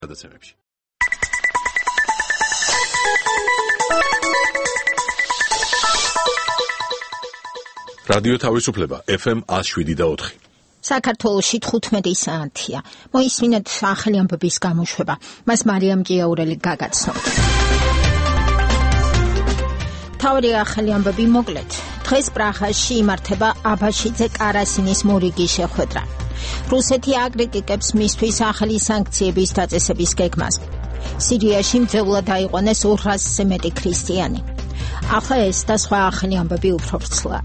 გადაცემებში. რადიო თავისუფლება FM 107.4. საქართველოში 15 საათია. მოისმინეთ ახალი ამბების გამოშვება. მას მარიამ ჭიაურელი გაგაცნობთ. თავი ახალი ამბები მოკლედ. დღეს პრაღაში იმართება აბაშიძე კარასინის მორიგი შეხვედრა. რუსეთი აკრიტიკებს მისთვის ახალი სანქციების დაწესების გეგმას. სირიაში მძევლად აიყვანეს 200-ზე მეტი ქრისტიანი. ახლა ეს და სხვა ახალი ამბები უფრო ვრცლად.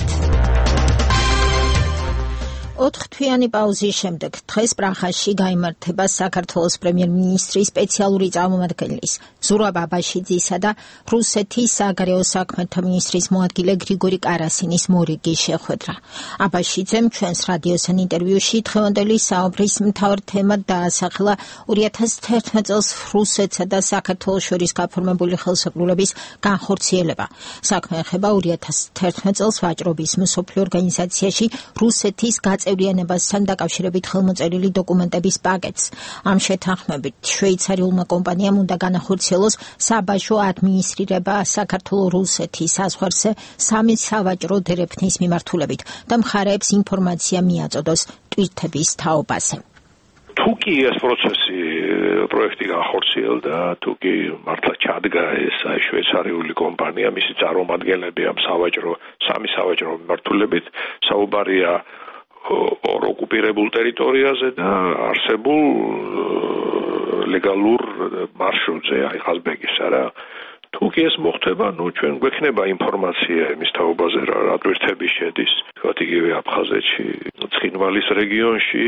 4 თვიანი პაუზის შემდეგ დღეს პრაღაში გაიმართება საქართველოს პრემიერ-მინისტრის სპეციალური წარმომადგენლის ზურაბ აბაშიძისა და რუსეთის საგარეო საქმეთა მინისტრის მოადგილე გრიგორი კარასინის მორიგი შეხვედრა. აბაშიძემ ჩვენს რადიოსთან ინტერვიუში დღევანდელი საუბრის მთავარ თემად დაასახელა 2011 წელს რუსეთსა და საქართველოს შორის გაფორმებული ხელსაყრელობის განხორციელება. საქმე ეხება 2011 წელს ვაჭრობის მსოფლიო ორგანიზაციაში რუსეთის ევრიანებასთან დაკავშირებით ხელმოწერილი დოკუმენტების პაკეტს. ამ შეთანხმებით შვეიცარიულმა კომპანიამ უნდა განახორციელოს საბაჟო ადმინისტრირება საქართველოს-რუსეთის საზღვარზე 3 სავაჭრო დერეფნის მიმართულებით და მხარეებს ინფორმაცია მიაწოდოს ტვირთების თაობაზე. თუ კი ეს პროცესი პროექტი განხორციელდა, თუ კი მართლა ჩადგა ეს შვეიცარიული კომპანია, მისი წარმომადგენლები ამ სამი სავაჭრო მიმართულებით, საუბარია ორ ოკუპირებულ ტერიტორიაზე და არსებულ ლეგალურ მარშრუტზე, აი ყაზბეგისა რა. თუ კი ეს მოხდება, ჩვენ გვექნება ინფორმაცია იმის თაობაზე, რა ტვირთები შედის, თქვათ იგივე აფხაზეთში, ცხინვალის რეგიონში.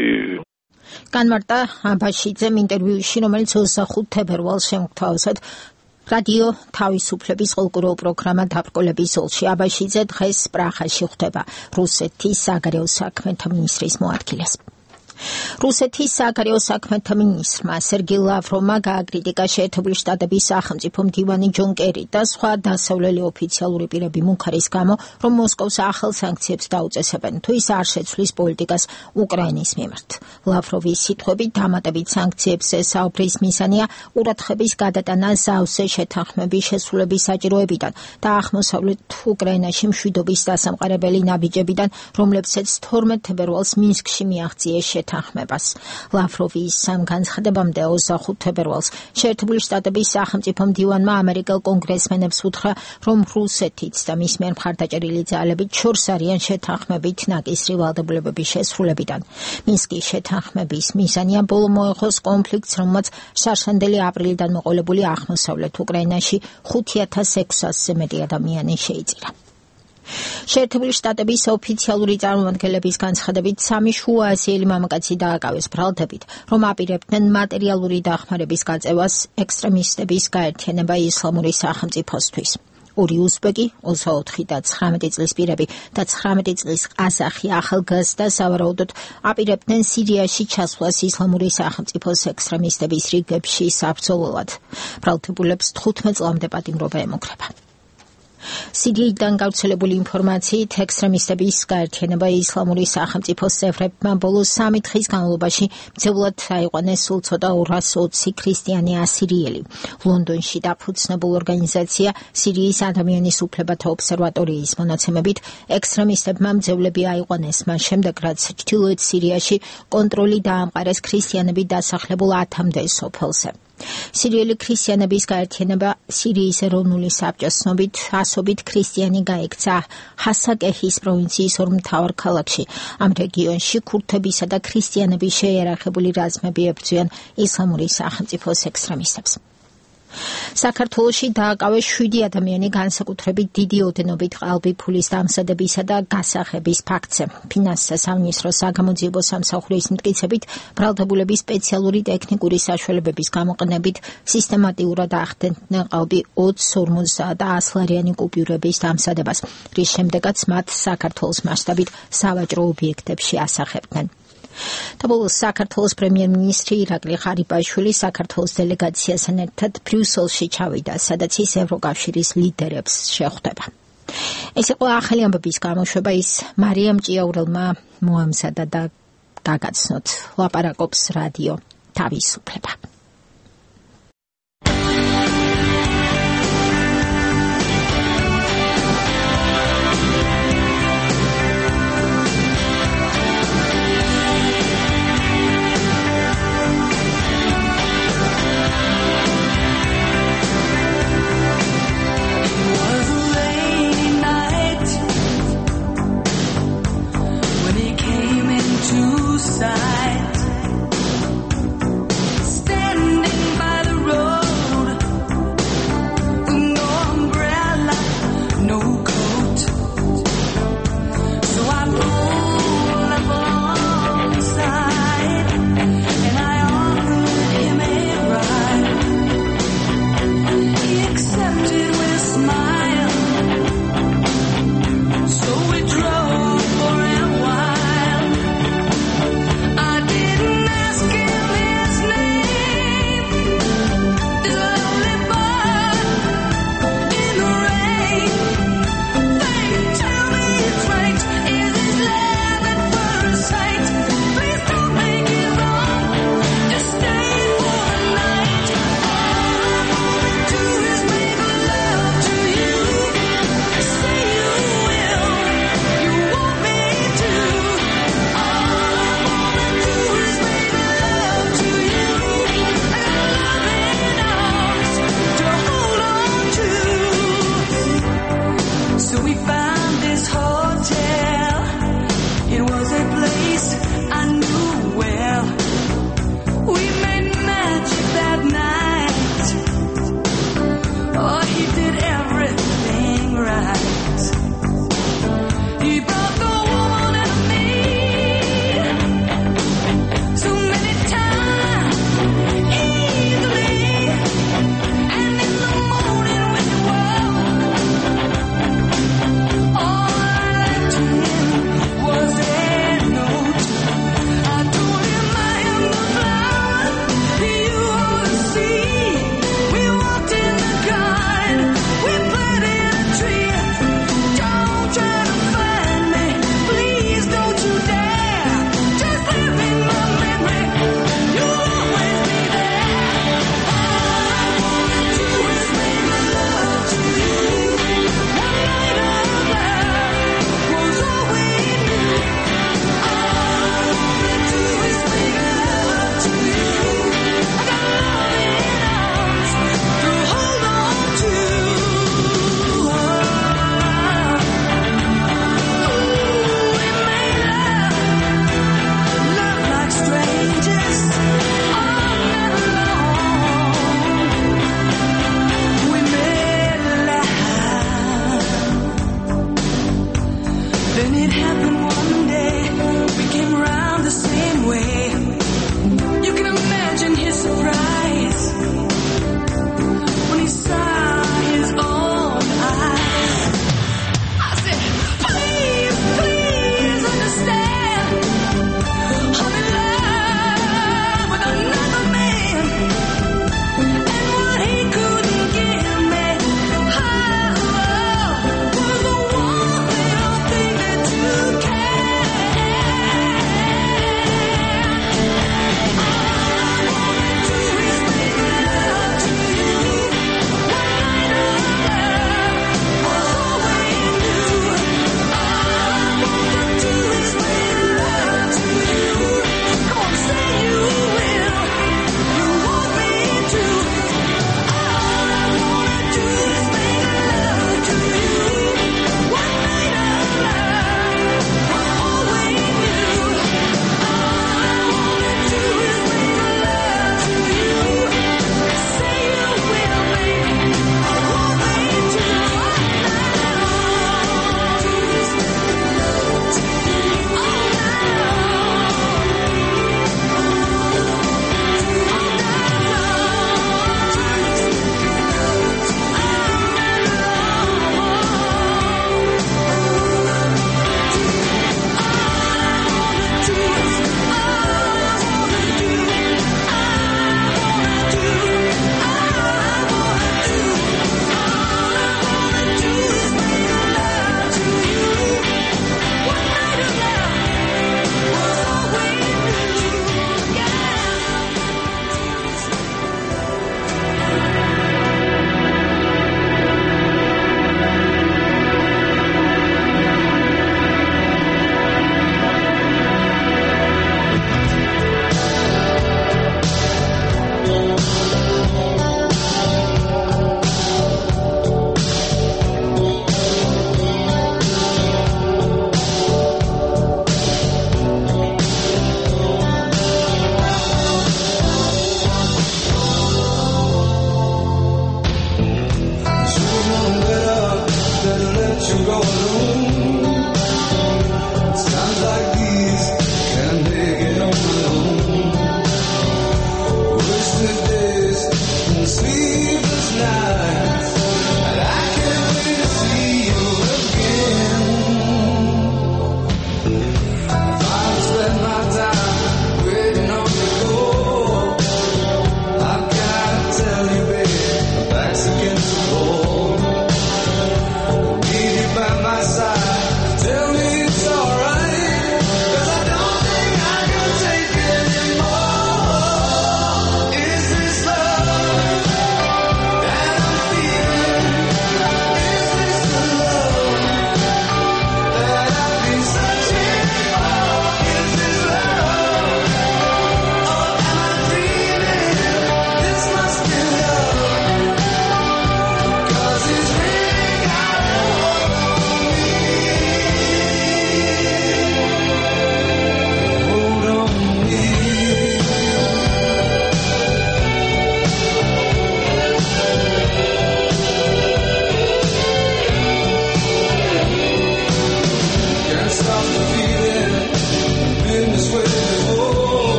განმარტა აბაშიძემ ინტერვიუში, რომელიც 25 თებერვალს შემოგთავაზეთ რადიო თავისუფლების ყოველკვირეულ პროგრამა დაბრკოლების ოლში. აბაშიძე დღეს პრაღაში ხვდება რუსეთის საგარეო საქმეთა მინისტრის მოადგილეს. რუსეთის საგარეო საქმეთა მინისტრმა სერგეი ლავროვმა გააკრიტიკა შეერთებული შტატების სახელმწიფო მდივანი ჯონ კერი და სხვა დასავლელი ოფიციალური პირები მუქარის გამო, რომ მოსკოვს ახალ სანქციებს დაუწესებენ, თუ ის არ შეცვლის პოლიტიკას უკრაინის მიმართ. ლავროვის სიტყვებით, დამატებით სანქციებზე საუბრის მიზანია ყურადღების გადატანა ზავზე შეთანხმების შესრულების საჭიროებიდან და აღმოსავლეთ უკრაინაში მშვიდობის დასამყარებელი ნაბიჯებიდან, რომლებსაც 12 თებერვალს მინსკში მიაღწიეს თანხმებას. ლავროვის სამ განცხადებამდე 25 თებერვალს შეერთებული შტატების სახელმწიფო მდივანმა ამერიკელ კონგრესმენებს უთხრა, რომ რუსეთიც და მის მიერ მხარდაჭერილი ძალებით შორს არიან შეთანხმებით ნაკისრი ვალდებულებების შესრულებიდან. მინსკის შეთანხმების მიზანია ბოლო მოეხოს კონფლიქტს, რომელმაც შარშანდელი აპრილიდან მოყოლებული აღმოსავლეთ უკრაინაში 5600-ზე მეტი ადამიანი შეიწირა. შეერთებული შტატების ოფიციალური წარმომადგენლების განცხადებით, 3 შუააზიელი მამაკაცი დააკავეს ბრალდებით, რომ აპირებდნენ მატერიალური დახმარების გაწევას ექსტრემისტების გაერთიანება ისლამური სახელმწიფოსთვის. 2 უზბეკი, 24 და 19 წლის პირები და 19 წლის ყაზახი ახალგაზრდა სავარაუდოდ აპირებდნენ სირიაში ჩასვლას ისლამური სახელმწიფოს ექსტრემისტების რიგებში საბრძოლველად. ბრალდებულებს 15 წლამდე პატიმრობა ემუქრება. სირიიდან გავრცელებული ინფორმაციით ექსტრემისტების გაერთიანება ისლამური სახელმწიფოს წევრებმა ბოლო 3 დღის განმავლობაში მძევლად აიყვანეს სულ ცოტა 220 ქრისტიანი ასირიელი. ლონდონში დაფუძნებულ ორგანიზაცია სირიის ადამიანის უფლებათა ობსერვატორიის მონაცემებით, ექსტრემისტებმა მძევლები აიყვანეს მას შემდეგ, რაც ჩრდილოეთ სირიაში კონტროლი დაამყარეს ქრისტიანები დასახლებულ 10-მდე სოფელზე. სირიელი ქრისტიანების გაერთიანება სირიის ეროვნული საბჭოს ცნობით ასობით ქრისტიანი გაიქცა ჰასაკეჰის პროვინციის ორ მთავარ ქალაქში. ამ რეგიონში ქურთებისა და ქრისტიანების შეიარაღებული რაზმები ებრძვიან ისლამური სახელმწიფოს ექსტრემისტებს. საქართველოში დააკავეს 7 ადამიანი განსაკუთრებით დიდი ოდენობით ყალბი ფულის დამზადებისა და გასახების ფაქტზე. ფინანსთა სამინისტროს საგამოძიებო სამსახურის მტკიცებით, ბრალდებულები სპეციალური ტექნიკური საშუალებების გამოყენებით სისტემატიურად ახდენდნენ ყალბი 20, 50 და 100 ლარიანი კუპიურების დამზადებას, რის შემდეგაც მათ საქართველოს მასშტაბით სავაჭრო ობიექტებში ასახებდნენ. Tabolo საქართველოს პრემიერ-მინისტრი ირაკლი ღარიბაშვილი საქართველოს დელეგაციასთან ერთად ბრიუსელში ჩავიდა, სადაც ის ევროკავშირის ლიდერებს შეხვდება. ეს იყო ახალი ამბების გამოშვება, ის მარიამ ჭიაურელმა მოამზადა და გაგაცნოთ. ლაპარაკობს რადიო თავისუფლება.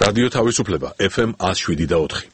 რადიო თავისუფლება FM 107.4.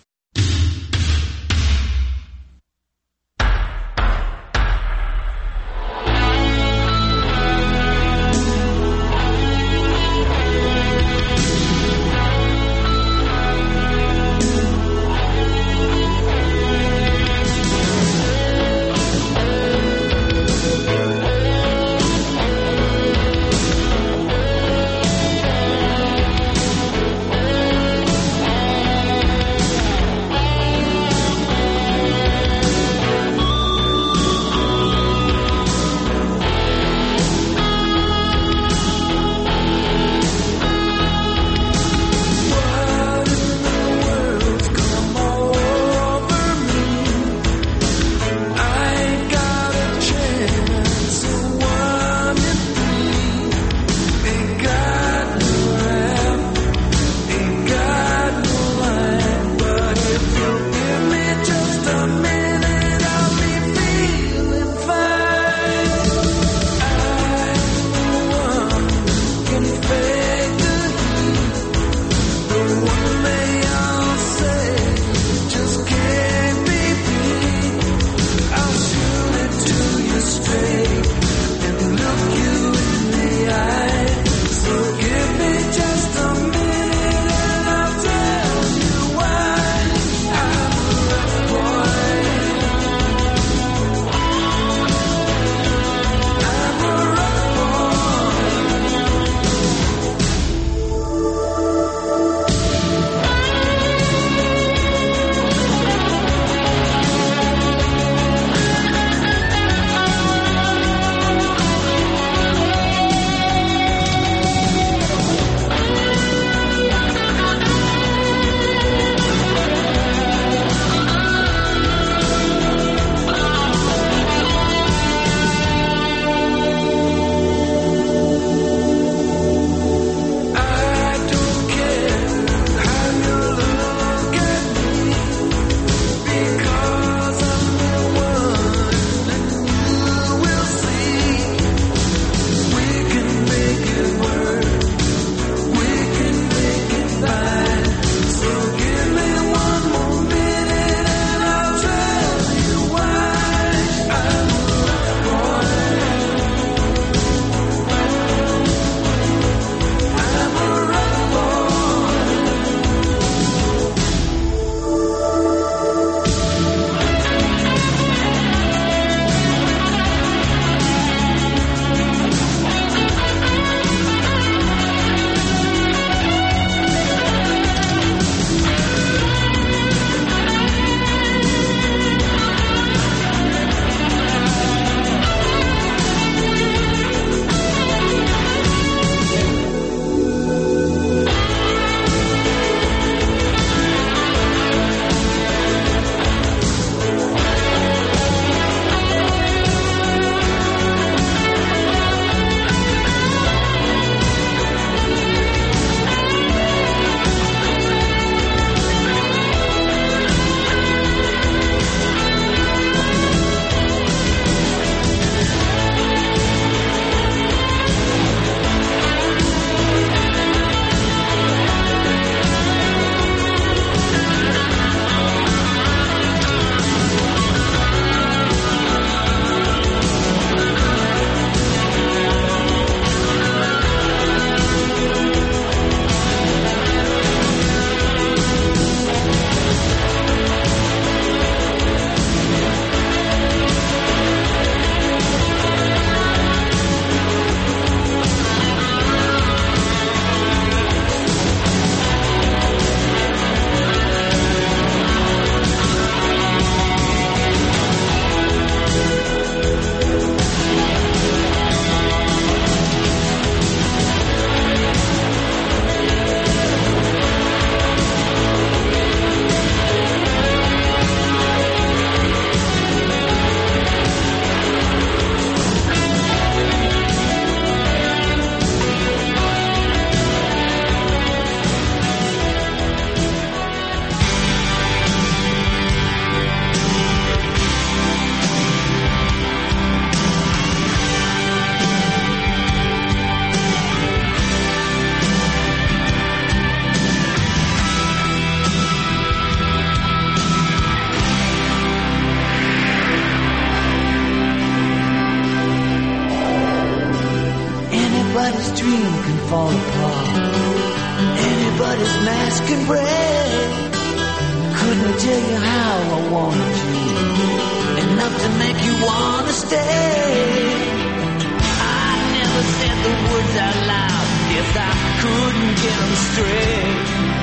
fall apart. Anybody's mask and break. Couldn't tell you how I wanted you, enough to make you wanna stay. I never said the words out loud, guess I couldn't get them straight.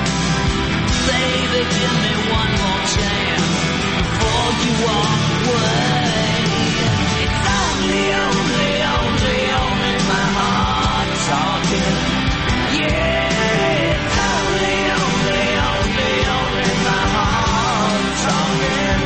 Baby, give me one more chance before you walk away. It's only my heart talking. Yeah, it's only my heart talking.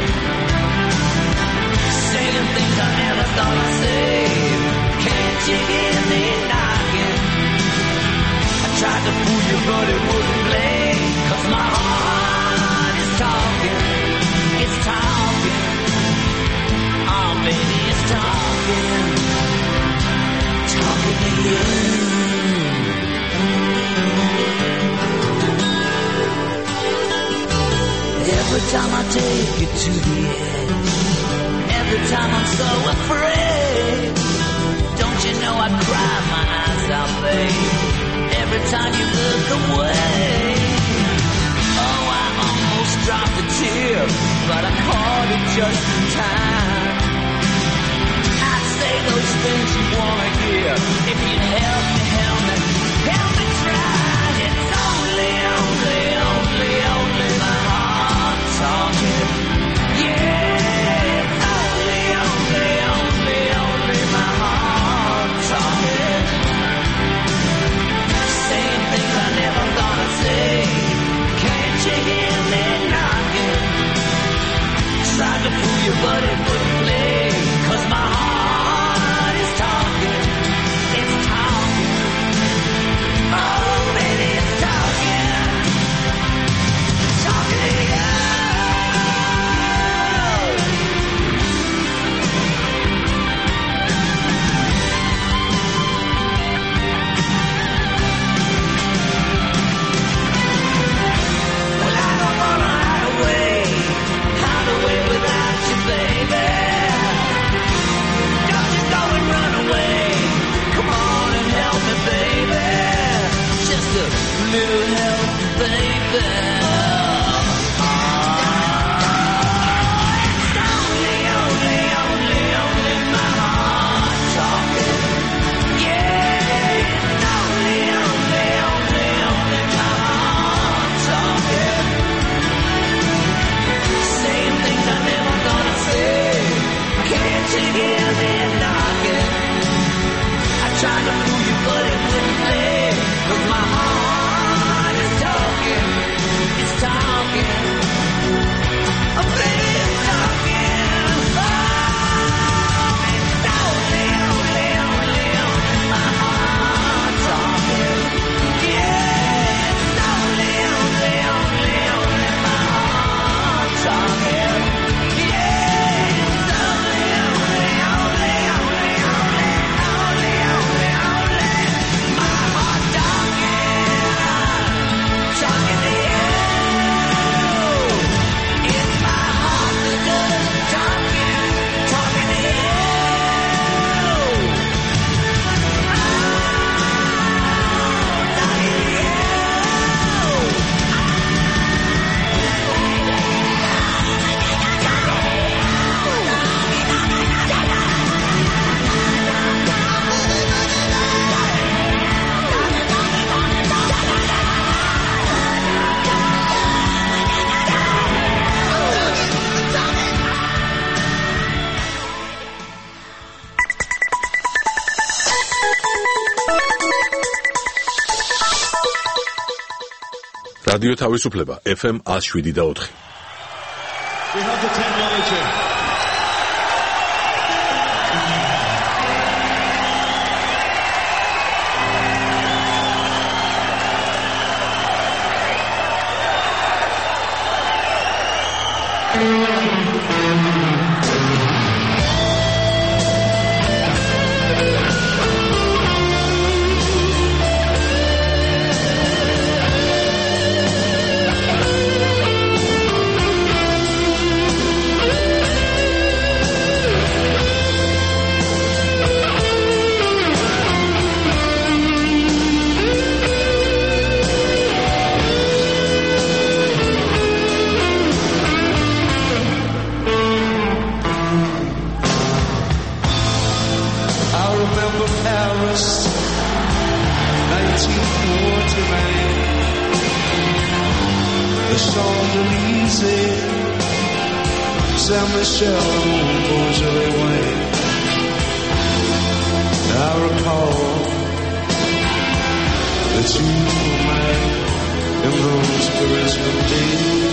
Saying things I never thought I'd say. Can't you hear me knocking? I tried to fool you, but it wouldn't play. 'Cause my heart is talking. It's talking. Oh, baby, it's talking. Talking to you. Every time I take you to the edge, every time I'm so afraid, don't you know I cry my eyes out, babe, every time you look away. Oh, I almost dropped a tear, but I caught it just in time. I'd say those things you wanna hear if you'd help me try. It's only my heart talking. Yeah, it's only my heart talking. Saying things I never thought I'd say. Can't you hear me knocking? Tried to fool you, but it wouldn't play. 'Cause my heart is talking. It's talking. Oh, baby, it's talking. Talking to you. Well, I don't wanna hide away without you, baby. Don't you go and run away. Come on and help me, baby. Just a little help, baby. It's only my heart talking. Yeah, it's only my heart talking. Saying things I never thought I'd say. Can't you hear me knocking? I tried to fool you, but it wouldn't play. 'Cause my heart is talking. It's talking. Oh, baby, it's talking. Oh, it's only my heart talking. Yeah, it's only my heart talking. Yeah, it's only my heart talking. Talking to you. It's my heart just talking. Talking to you. რადიო თავისუფლება FM 107.4. We have the technology. Waterman, the Champs-Élysées, Saint-Michel, Beaujolais. I recall that you were mine in those Christmas days.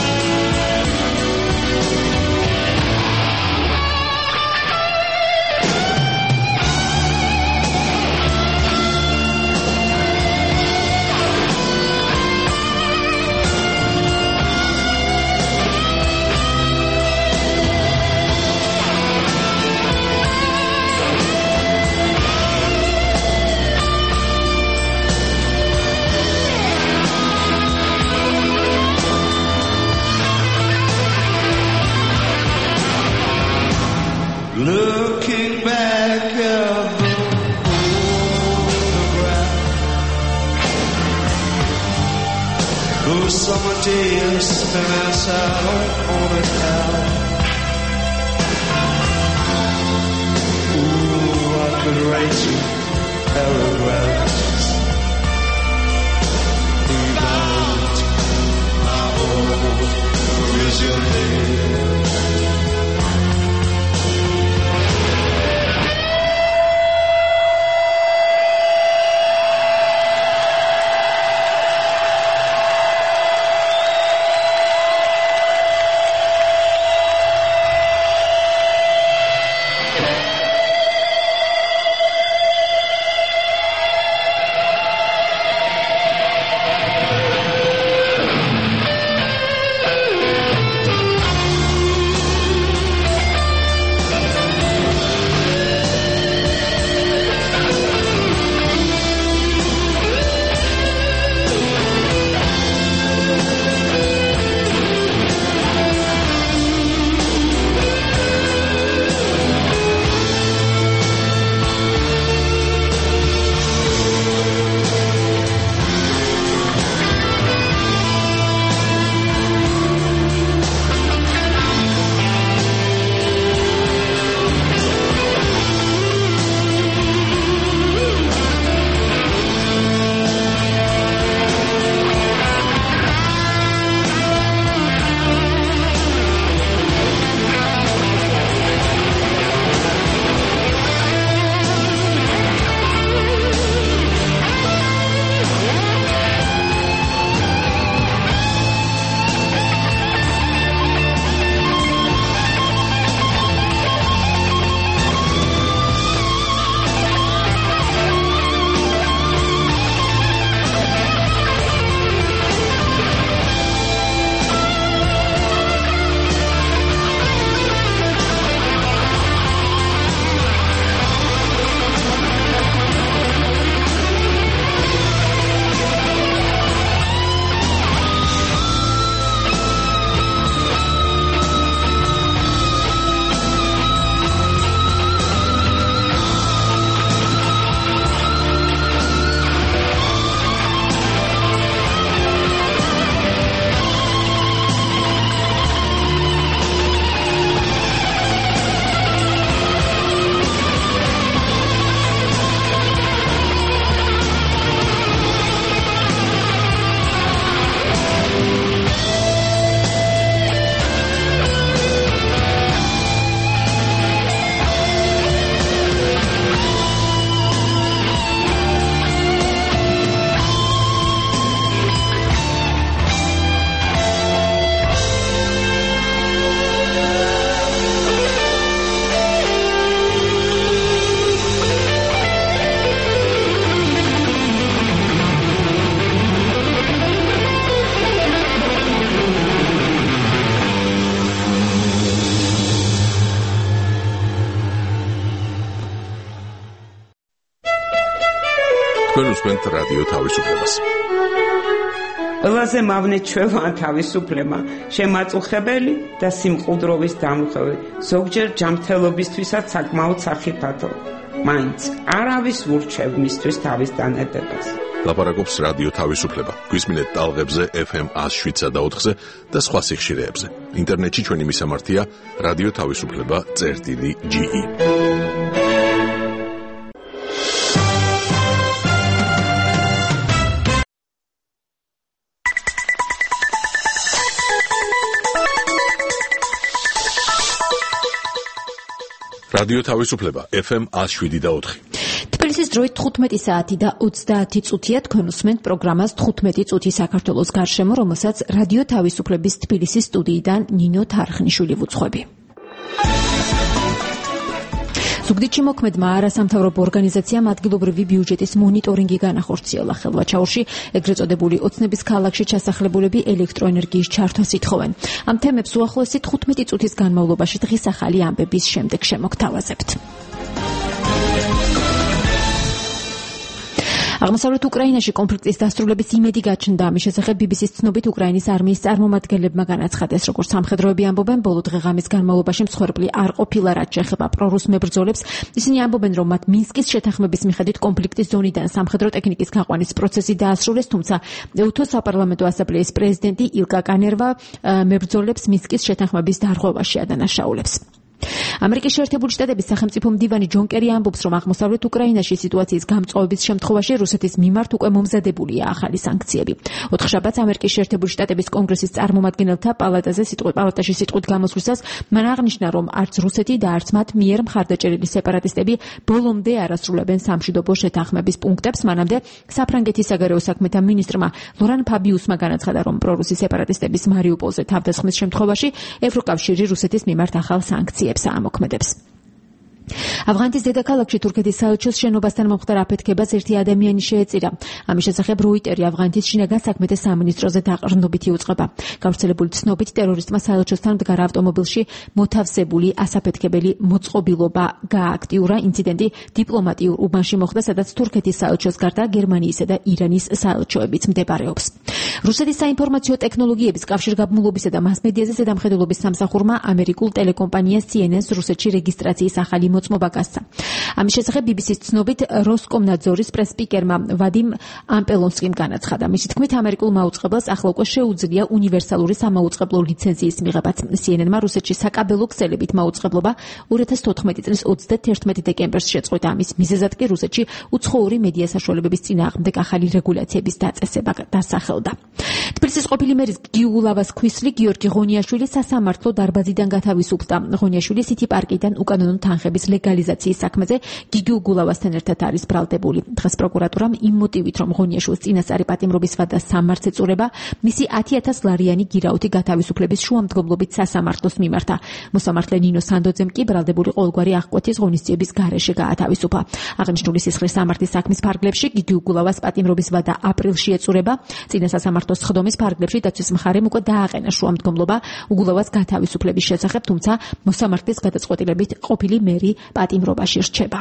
Looking back at the photograph, those summer days spent outside on the town. Ooh, I could write you paragraphs about my old resume. თქვენ უსმენთ რადიო თავისუფლებას. ყველაზე მავნე ჩვევა თავისუფლება, შემაწუხებელი და სიმყუდროვის დამხევი, ზოგჯერ ჯანმრთელობისთვისაც საკმაოდ სახიფათო. მაინც არავის ურჩევ მისთვის თავის დანებებას. ლაპარაკობს რადიო თავისუფლება. გვისმინეთ ტალღებზე FM 107.4-ზე და სხვა სიხშირეებზე. ინტერნეტში ჩვენი მისამართია radioთავისუფლება.ge. რადიო თავისუფლება FM 107.4. თბილისის დროით 15 საათი და 30 წუთია თქვენ უსმენთ პროგრამას 15 წუთი საქართველოს გარშემო, რომელსაც რადიო თავისუფლების თბილისის სტუდიიდან ნინო თარხნიშვილი ვუძღვები. ზუგდიდში მოქმედმა არასამთავრობო ორგანიზაციამ ადგილობრივი ბიუჯეტის მონიტორინგი განახორციელა. ხელვაჩაურში ეგრეთ წოდებული ოცნების ქალაქში ჩასახლებულები ელექტროენერგიის ჩართვას ითხოვენ. ამ თემებს უახლოესი 15 წუთის განმავლობაში დღის ახალი ამბების შემდეგ შემოგთავაზებთ. აღმოსავლეთ უკრაინაში კონფლიქტის დასრულების იმედი გაჩნდა. ამის შესახებ BBC-ს ცნობით უკრაინის არმიის წარმომადგენლებმა განაცხადეს, როგორც სამხედროები ამბობენ, ბოლო დღე-ღამის განმავლობაში მსხვერპლი არ ყოფილა, რაც შეეხება პრორუს მებრძოლებს. ისინი ამბობენ, რომ მათ მინსკის შეთანხმების მიხედვით კონფლიქტის ზონიდან სამხედრო ტექნიკის გაყვანის პროცესი დაასრულეს, თუმცა უთო საპარლამენტო ასამბლეის პრეზიდენტი ილკა კანერვა მებრძოლებს მინსკის შეთანხმების დარღვევაში ადანაშაულებს. ამერიკის შეერთებული შტატების სახელმწიფო მდივანი ჯონ კერი ამბობს, რომ აღმოსავლეთ უკრაინაში სიტუაციის გამწვავების შემთხვევაში რუსეთის მიმართ უკვე მომზადებულია ახალი სანქციები. ოთხშაბათს ამერიკის შეერთებული შტატების კონგრესის წარმომადგენელთა პალატაში სიტყვით გამოსვლისას მან აღნიშნა, რომ არც რუსეთი და არც მათ მიერ მხარდაჭერილი სეპარატისტები ბოლომდე არ ასრულებენ სამშვიდობო შეთანხმების პუნქტებს. მანამდე საფრანგეთის საგარეო საქმეთა მინისტრმა ლორან ფაბიუსმა განაცხადა, რომ პრორუსი სეპარატისტების მარიუპოლზე თავდასხმის შემთხვევაში ევროკავშირი რუსეთის მიმართ ახალ სანქციებს ამოქმედებს. ავღანეთის დედაქალაქში თურქეთის საელჩოს შენობასთან მომხდარ აფეთქებას ერთი ადამიანი შეეწირა. ამის შესახებ როიტერი ავღანეთის შინაგან საქმეთა სამინისტროზე დაყრდნობითი უწყება. გავრცელებული ცნობით ტერორისტმა საელჩოსთან მდგარ ავტომობილში მოთავსებული ასაფეთქებელი მოწყობილობა გააქტიურა. ინციდენტი დიპლომატიურ უბანში მოხდა, სადაც თურქეთის საელჩოს გარდა გერმანიისა და ირანის საელჩოებიც მდებარეობს. რუსეთის საინფორმაციო ტექნოლოგიების კავშირგაბმულობისა და მასმედიაზე ზედამხედველობის სამსახურმა ამერიკულ ტელეკომპანია CNN-ს რუსეთში რეგისტრაციის ახალი მოწმობა გასცა. ამის შესახებ BBC-ს ცნობით როსკომნაძორის პრესსპიკერმა ვადიმ ამპელონსკიმ განაცხადა. მისი თქმით, ამერიკულ მაუწყებელს ახლა უკვე შეუძლია უნივერსალური სამაუწყებლო ლიცენზიის მიღებაც. CNN-მა რუსეთში საკაბელო ქსელებით მაუწყებლობა 2014 წლის 31 დეკემბერს შეწყვიტა. ამის მიზეზად კი რუსეთში უცხოური მედია საშუალებების წინააღმდეგ ახალი რეგულაციების დაწესება დასახელდა. თბილისის ყოფილი მერის გიულავას ქვისლი გიორგი ღონიაშვილი სასამართლო დარბაზიდან გათავისუფლდა. ღონიაშვილი სიტი პარკიდან უკანონო თანხების ლეგალიზაციის საქმეზე გიგი უგულავასთან ერთად არის ბრალდებული. დღეს პროკურატურამ იმ მოტივით, რომ ღონიაშვილის წინასწარი პატიმრობის ვადა სამართს ეწურება, მისი 10,000 ლარიანი გირაუთი გათავისუფლების შუამდგომლობით სასამართლოს მიმართა. მოსამართლე ნინო სანდოძემ კი ბრალდებული ყოველგვარი აღკვეთის ღონისძიების გარეშე გაათავისუფა. აღნიშნული სისხლის სამართლის საქმის ფარგლებში გიგი უგულავას პატიმრობის ვადა აპრილში ეწურება. წინა სასამართლოს სხდომის ფარგლებში დაცვის მხარემ უკვე დააყენა შუამდგომლობა უგულავას გათავისუფლების შესახებ, თუმცა მოსამართლის გადაწყვეტილებით ყოფილი მერი პატიმრობაში რჩება.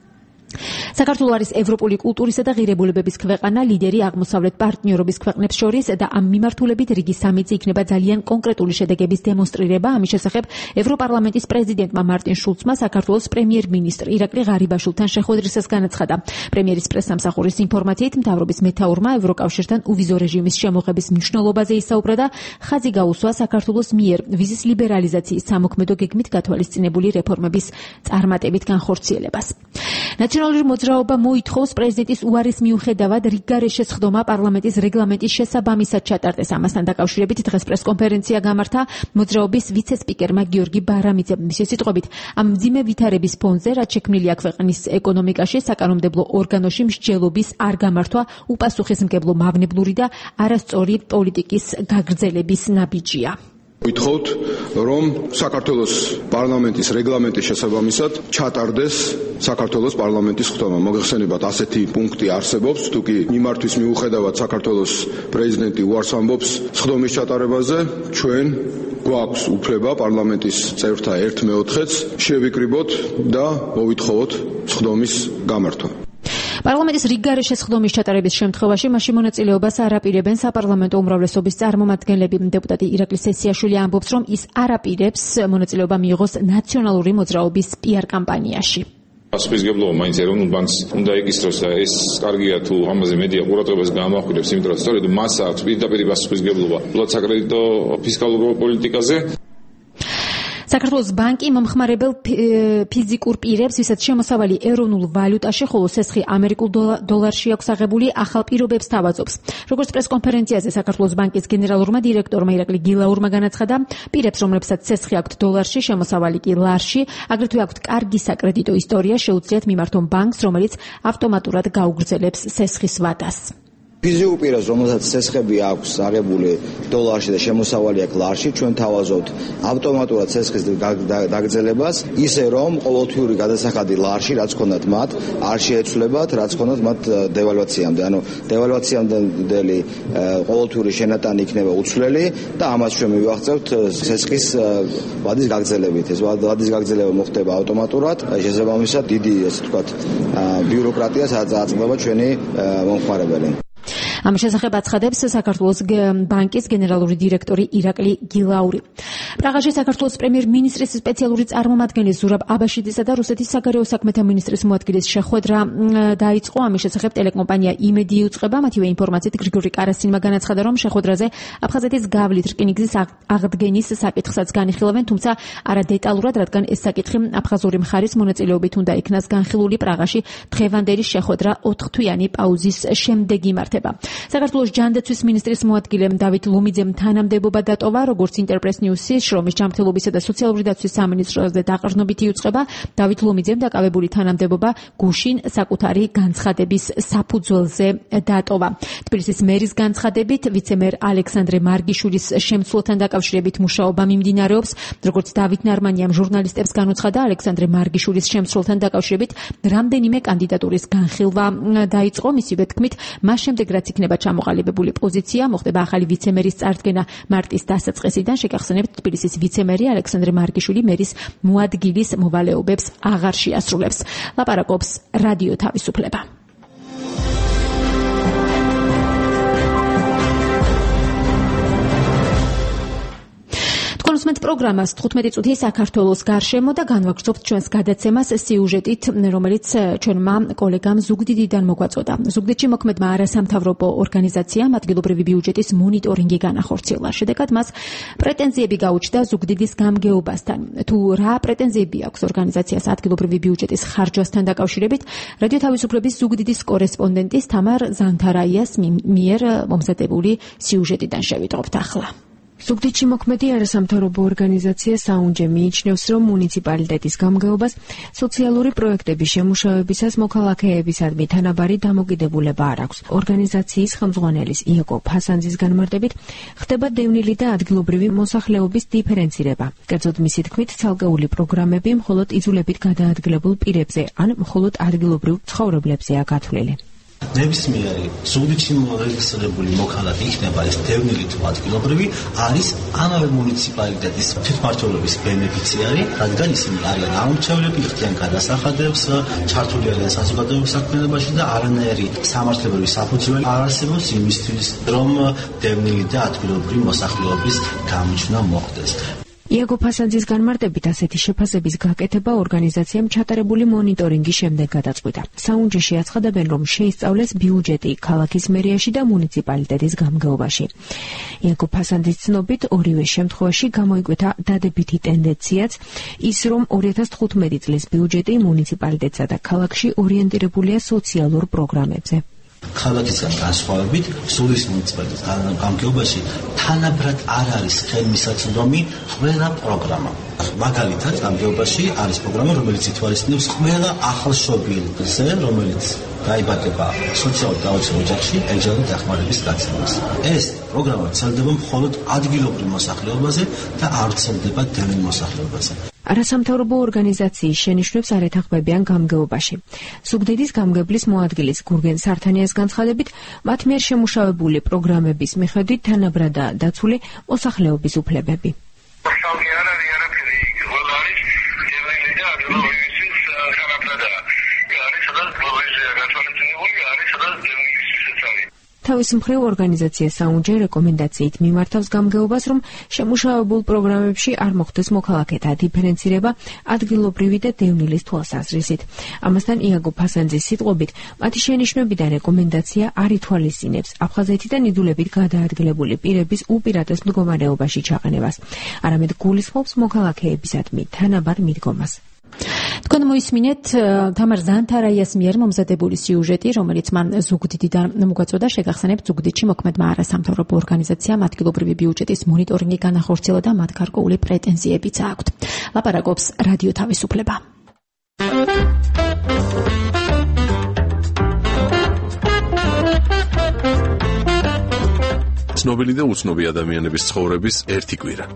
საქართველო არის ევროპული კულტურისა და ღირებულებების ქვეყანა, ლიდერი აღმოსავლეთ პარტნიორობის ქვეყნებს შორის და ამ მიმართულებით რიგი სამიტი იქნება ძალიან კონკრეტული შედეგების დემონსტრირება. ამის შესახებ ევროპარლამენტის პრეზიდენტმა მარტინ შულცმა საქართველოს პრემიერ-მინისტრ ირაკლი ღარიბაშვილთან შეხვედრისას განაცხადა. პრემიერის პრესსამსახურის ინფორმაციით, მთავრობის მეთაურმა ევროკავშირთან უვიზო რეჟიმის შემოღების მნიშვნელობაზე ისაუბრა და ხაზი გაუსვა საქართველოს მიერ ვიზის ლიბერალიზაციის სამოქმედო გეგმით გათვალისწინებული რეფორმების წარმატებით განხორციელებას. ნაციონალური მოძრაობა მოითხოვს პრეზიდენტის უარის მიუხედავად რიგგარეშე სხდომა პარლამენტის რეგლამენტის შესაბამისად ჩატარდეს. ამასთან დაკავშირებით დღეს პრესკონფერენცია გამართა მოძრაობის ვიცე-სპიკერმა გიორგი ბარამიძემ. მისი სიტყვებით, ამ მძიმე ვითარების ფონზე, რაც შექმნილია ქვეყნის ეკონომიკაში, საკანონმდებლო ორგანოში მსჯელობის არ გამართვა უპასუხისმგებლო მავნებლური და არასწორი პოლიტიკის გაგრძელების ნაბიჯია. Ვითხოვთ, რომ საქართველოს პარლამენტის რეგლამენტის შესაბამისად ჩატარდეს საქართველოს პარლამენტის სხდომა. მოგეხსენებათ, ასეთი პუნქტი არსებობს, თუკი მიმართვის მიუხედავად საქართველოს პრეზიდენტი უარს ამბობს სხდომის ჩატარებაზე, ჩვენ გვაქვს უფლება პარლამენტის წევრთა 1/4-ს შევიკრიბოთ და მოვითხოვოთ სხდომის გამართვა. პარლამენტის რიგგარეშე სხდომის ჩატარების შემთხვევაში მასში მონაწილეობას არ აპირებენ საპარლამენტო უმრავლესობის წარმომადგენლები. დეპუტატი ირაკლი სესიაშვილი ამბობს, რომ ის არ აპირებს მონაწილეობა მიიღოს ნაციონალური მოძრაობის PR კამპანიაში. პასუხისმგებლობა მაინც ეროვნულ ბანკს უნდა ეკისროს და ეს კარგია თუ ამაზე მედია ყურადღებას გამოახვილებს, იმიტომ რომ სწორედ მას აქვს პირდაპირ პასუხისმგებლობა საკრედიტო ფისკალურ პოლიტიკაზე. საქართველოს ბანკი მომხმარებელ ფიზიკურ პირებს, ვისაც შემოსავალი ეროვნულ ვალუტაში, ხოლო სესხი ამერიკულ დოლარში აქვს აღებული, ახალ პირობებს თავაზობს. როგორც პრესკონფერენციაზე საქართველოს ბანკის გენერალურმა დირექტორმა ირაკლი გილაურმა განაცხადა, პირებს, რომლებსაც სესხი აქვთ დოლარში, შემოსავალი კი ლარში, აგრეთვე აქვთ კარგი საკრედიტო ისტორია, შეუძლიათ მიმართონ ბანკს, რომელიც ავტომატურად გაუგრძელებს სესხის ვადას. ფიზიკურ პირებს, რომელსაც სესხები აქვს აღებული დოლარში და შემოსავალი აქვს ლარში, ჩვენ თავაზობთ ავტომატურად სესხის დაგრძელებას, ისე რომ ყოველთვიური გადასახადი ლარში, რაც ქონდათ მათ, არ შეეცვლებათ, რაც ქონდათ მათ დევალვაციამდე. ანუ დევალვაციამდელი ყოველთვიური შენატანი იქნება უცვლელი და ამას ჩვენ მივაღწევთ სესხის ვადის გაგრძელებით. ეს ვადის გაგრძელება მოხდება ავტომატურად, შესაბამისად დიდი, ასე ვთქვათ, ბიუროკრატიას აწყდება ჩვენი მომხმარებელი. ამის შესახებ აცხადებს საქართველოს ბანკის გენერალური დირექტორი ირაკლი გილაური. პრაღაში საქართველოს პრემიერ-მინისტრის სპეციალური წარმომადგენლის ზურაბ აბაშიძისა და რუსეთის საგარეო საქმეთა მინისტრის მოადგილის შეხვედრა დაიწყო. ამის შესახებ ტელეკომპანია იმედი იუწყება. მათივე ინფორმაციით გრიგორი კარასინმა განაცხადა, რომ შეხვედრაზე აფხაზეთის გავლით რკინიგზის აღდგენის საკითხსაც განიხილავენ, თუმცა არა დეტალურად, რადგან ეს საკითხი აფხაზური მხარის მონაწილეობით უნდა იქნას განხილული. პრაღაში დღევანდელი შეხვედრა 4 თვიანი პაუზის შემდეგ იმართება. საქართველოს ჯანდაცვის მინისტრის მოადგილემ დავით ლომიძემ თანამდებობა დატოვა, როგორც ინტერპრეს ნიუსის შრომის ჯანმრთელობისა და სოციალური დაცვის სამინისტროზე დაყრდნობით იუწყება. დავით ლომიძემ დაკავებული თანამდებობა გუშინ საკუთარი განცხადების საფუძველზე დატოვა. თბილისის მერის განცხადებით ვიცემერ ალექსანდრე მარგიშვილის შემცვლელთან დაკავშირებით მუშაობა მიმდინარეობს. როგორც დავით ნარმანიამ ჟურნალისტებს განუცხადა, ალექსანდრე მარგიშვილის შემცვლელთან დაკავშირებით რამდენიმე კანდიდატურის განხილვა დაიწყო. მისივე თქმით, მას შემდეგ რაც იქნება ჩამოყალიბებული პოზიცია, მოხდება ახალი ვიცემერის წარდგენა მარტის დასაწყისიდან. შეგახსენებთ, თბილისის ვიცემერი ალექსანდრე მარგიშვილი მერის მოადგილის მოვალეობებს აღარ შეასრულებს. ლაპარაკობს რადიო თავისუფლება. კონსუმენტ პროგრამას 15 წუთი საქართველოს გარშემო და განვაგრძობთ ჩვენს გადაცემას სიუჟეტით, რომელიც ჩვენმა კოლეგამ ზუგდიდიდან მოგვაწოდა. ზუგდიდში მოქმედმა არასამთავრობო ორგანიზაციამ ადგილობრივი ბიუჯეტის მონიტორინგი განახორციელა. შედეგად მას პრეტენზიები გაუჩნდა ზუგდიდის გამგეობასთან. თუ რა პრეტენზიები აქვს ორგანიზაციას ადგილობრივი ბიუჯეტის ხარჯვასთან დაკავშირებით, რადიო თავისუფლების ზუგდიდის კორესპონდენტის თამარ ზანთარაიას მიერ მომზადებული სიუჟეტიდან შევიტყობთ ახლა. ზუგდიდში მოქმედი არასამთავრობო ორგანიზაცია საუნჯე მიიჩნევს, რომ მუნიციპალიტეტის გამგეობას სოციალური პროექტების შემუშავებისას მოქალაქეებისადმი თანაბარი დამოკიდებულება არ აქვს. ორგანიზაციის ხელმძღვანელის იაკობ ფასანძის განმარტებით, ხდება დევნილი და ადგილობრივი მოსახლეობის დიფერენცირება. კერძოდ მისი თქმით, ცალკეული პროგრამები მხოლოდ იძულებით გადაადგილებულ პირებზე ან მხოლოდ ადგილობრივ ცხოვრებლებზეა გათვლილი. ნებისმიერი ზუგდიდში მორეგისტრირებული მოქალაქე იქნება ეს დევნილი თუ ადგილობრივი, არის ამავე მუნიციპალიტეტის თვითმმართველობის ბენეფიციარი, რადგან ისინი არიან ამორჩევლები, იხდიან გადასახადებს, ჩართული არიან საზოგადოებრივ საქმიანობაში და არანაირი სამართლებრივი საფუძველი არ არსებობს იმისთვის, რომ დევნილი და ადგილობრივი მოსახლეობის გამოჩვენა მოხდეს. იაკობ ფასანძის განმარტებით ასეთი შეფასების გაკეთება ორგანიზაციამ ჩატარებული მონიტორინგის შემდეგ გადაწყვიტა. საუნჯეში აცხადებენ, რომ შეისწავლეს ბიუჯეტი ქალაქის მერიაში და მუნიციპალიტეტის გამგეობაში. იაკობ ფასანძის ცნობით, ორივე შემთხვევაში გამოიკვეთა დადებითი ტენდენციაც ის, რომ 2015 წლის ბიუჯეტი მუნიციპალიტეტსა და ქალაქში ორიენტირებულია სოციალურ პროგრამებზე. ქალაქისგან განსხვავებით, ზუგდიდის მუნიციპალიტეტის გამგეობაში თანაბრად არ არის ხელმისაწვდომი ყველა პროგრამა. მაგალითად, გამგეობაში არის პროგრამა, რომელიც ითვალისწინებს ყველა ახალშობილზე, რომელიც დაიბადება სოციალურ დაუცველ ოჯახში, ელჟერული დახმარების გაცემას. ეს პროგრამა ვრცელდება მხოლოდ ადგილობრივ მოსახლეობაზე და არ ვრცელდება დევნილ მოსახლეობაზე. არასამთავრობო ორგანიზაციის შენიშვნებს არ ეთანხმებიან გამგეობაში. ზუგდიდის გამგებლის მოადგილის გურგენ სართანიას განცხადებით, მათ მიერ შემუშავებული პროგრამების მიხედვით თანაბრადაა დაცული მოსახლეობის უფლებები. თავის მხრივ ორგანიზაცია საუნჯე რეკომენდაციით მიმართავს გამგეობას, რომ შემუშავებულ პროგრამებში არ მოხდეს მოქალაქეთა დიფერენცირება ადგილობრივი და დევნილის თვალსაზრისით. ამასთან იაგო ფასანძის სიტყვებით, მათი შენიშვნებიდან რეკომენდაცია არ ითვალისწინებს აფხაზეთიდან იდულებით გადაადგილებული პირების უპირატეს მდგომარეობაში ჩაყენებას. არამედ გულისხმობს მოქალაქეებისადმი თანაბარ მიდგომას. თქვენ მოისმინეთ თამარ ზანთარაიას მიერ მომზადებული სიუჟეტი, რომელიც მან ზუგდიდიდან მოგვაწოდა. შეგახსენებთ, ზუგდიდში მოქმედმა არასამთავრობო ორგანიზაციამ ადგილობრივი ბიუჯეტის მონიტორინგი განახორციელა და მათ გარკვეული პრეტენზიებიც აქვთ. ლაპარაკობს რადიო თავისუფლება. ცნობილი და უცნობი ადამიანების ცხოვრების ერთი კვირა.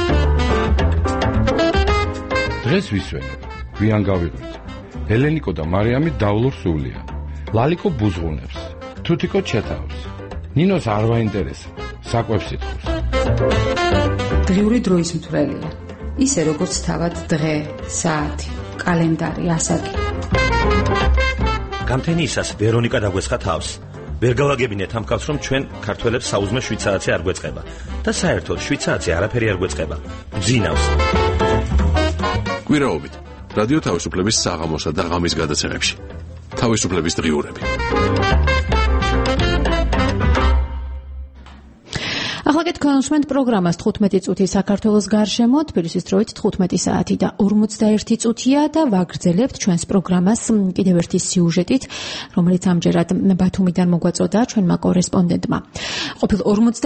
დღეს ვისვენებ, გვიან გავიღვით. ელენიკო და მარიამი დავლურ სულია. ლალიკო ბუზღუნებს, თუთიკო ჩეთავს. ნინოს არ ვაინტერესა, საკვებს ითხოვს. დღიური დროის მთვრელია. ისე როგორც თავად დღე, საათი, კალენდარი, ასაკი. გამთენიისას ვერონიკა დაგვესხა თავს. ვერ გავაგებინეთ ამ კაცს, რომ ჩვენ ქართველებს საუზმე შვიცააცი არ გვეწყება და საერთოდ შვიცააცი არაფერი არ გვეწყება. გძინავს. კვირაობით რადიო თავისუფლების საღამოსა და ღამის გადაცემებში. თავისუფლების დღიურები. ახლა თქვენ უსმენთ პროგრამას 15 წუთი საქართველოს გარშემო, თბილისის დროით 15 საათი და 41 წუთია და ვაგრძელებთ ჩვენს პროგრამას კიდევ ერთი სიუჟეტით, რომელიც ამჯერად ბათუმიდან მოგვაწოდა ჩვენმა კორესპონდენტმა. ყოფილ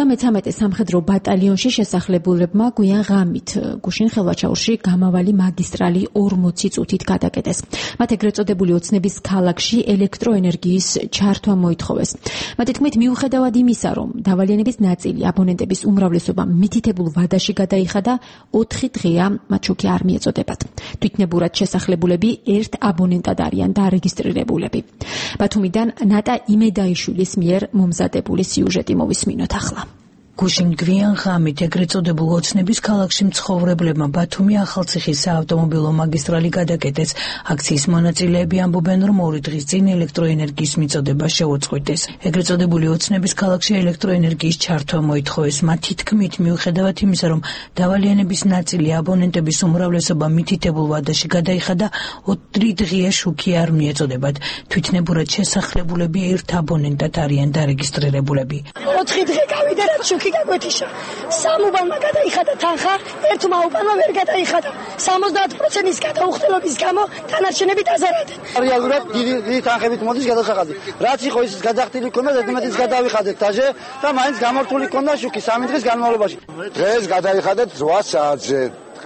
53 სამხედრო ბატალიონში შესახლებულებმა გვიან ღამით გუშინ ხელვაჩაურში გამავალი მაგისტრალი 40 წუთით გადაკეტეს. მათ ეგრეთ წოდებული ოცნების ქალაქში ელექტროენერგიის ჩართვა მოითხოვეს. მათი თქმით, მიუხედავად იმისა, რომ დავალიანების ნაწილი აბონენტების უმრავლესობა მითითებულ ვადაში გადაიხადა, 4 დღეა მათ შუქი არ მიეწოდებათ. თვითნებურად შესახლებულები ერთ აბონენტად არიან დარეგისტრირებულები. ბათუმიდან ნატა იმედაიშვილის მიერ მომზადებული სიუჟეტი მოვისმინოთ ახლა. გუშინ გვიან ღამით ეგრეთ წოდებულ ოცნების ქალაქში მცხოვრებლებმა ბათუმი ახალციხის საავტომობილო მაგისტრალი გადაკეტეს. აქციის მონაწილეები ამბობენ, რომ 2 დღის წინ ელექტროენერგიის მიწოდება შეუწყვეტეს. ეგრეთ წოდებული ოცნების ქალაქში ელექტროენერგიის ჩართვა მოითხოვეს. მათი თქმით, მიუხედავად იმისა, რომ დავალიანების ნაწილი აბონენტების უმრავლესობა მითითებულ ვადაში გადაიხადა, 4 დღეა შუქი არ მიეწოდებათ. თვითნებურად შესახლებულები ერთ აბონენტად არიან დარეგისტრირებულები. 4 დღე გავიდა, რაც შუქი გაგვეთიშა. სამუბანმა გადაიხადა თანხა, ერთმა უბანმა ვერ გადაიხადა. 70%-ის გადაუხდელობის გამო დანარჩენები დაზარალდნენ. რეალურად დიდი თანხებით მოდის გადასახადი. რაც იყო ის გადახდილი ქონდა, ზედმეტიც გადავიხადეთ დაჟე და მაინც გამართული ქონდა შუქი 3 დღის განმავლობაში. დღეს გადაიხადეთ 8 საათზე.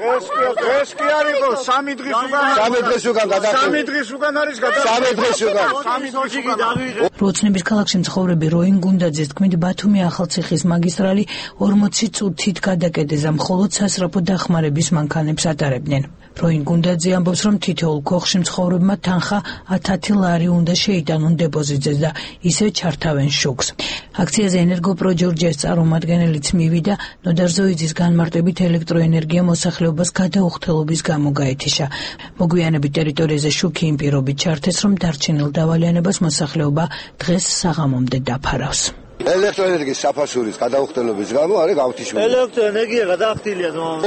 დღეს კი არ იყო 3 დღის უკან. 3 დღის უკან გადახდილი. 3 დღის უკან არის გადახდილი. 3 დღის უკან. 3 დღის უკან დავიღე. როცნების ქალაქში მცხოვრები როინ გუნდაძეს თქმით, ბათუმი ახალციხის მაგისტრალი 40 წუთით გადაკეტეს და მხოლოდ სასწრაფო დახმარების მანქანებს ატარებდნენ. როინ გუნდაძე ამბობს, რომ თითოეულ ქოხში მცხოვრებმა თანხა 10 ლარი უნდა შეიტანონ დეპოზიტზე და ისე ჩართავენ შუქს. აქციაზე ენერგოპრო ჯორჯიას წარმომადგენელიც მივიდა, ნოდარ ზოიძის განმარტებით ელექტროენერგია მოსახლეობას გადაუხდელობის გამო გაეთიშა. მოგვიანებით ტერიტორიაზე შუქი იმ პირობით ჩართეს, რომ დარჩენილ დავალიანებას მოსახლეობა დღეს საღამომდე დაფარავს. ელექტროენერგიის საფასურის გადაუხდელობის გამო არის გავთიშული. ელექტროენერგია გადახდილია